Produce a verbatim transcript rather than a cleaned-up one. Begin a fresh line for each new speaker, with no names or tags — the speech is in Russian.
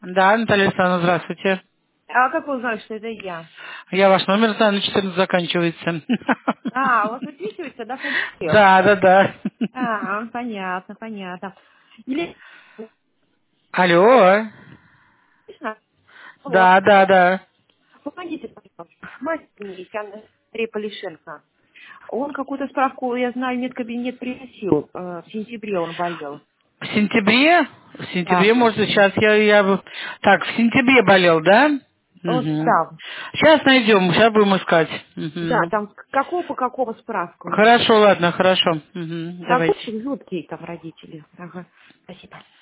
Да, Наталья Александровна, здравствуйте.
А как вы узнали, что это я?
Я ваш номер знаю, на четырнадцать заканчивается.
А, у вас выписывается, да, фамилия?
Да, да, да.
А, понятно, понятно. Или...
Алло.
Слышно? Алло.
Да, да, да.
Помогите, пожалуйста. Мастер есть, Андрей Полишенко. Он какую-то справку, я знаю, медкабинет приносил. э, В сентябре он болел.
В сентябре? В сентябре,
Да.
может, сейчас я, я... бы- Так, в сентябре болел, да?
Вот,
Угу.
да.
Сейчас найдем, сейчас будем искать.
Да,
Мгм.
там какого по какого справку?
Хорошо, ладно, хорошо. Мгм. Давайте.
Рабочие жуткие там родители. Ага. Спасибо.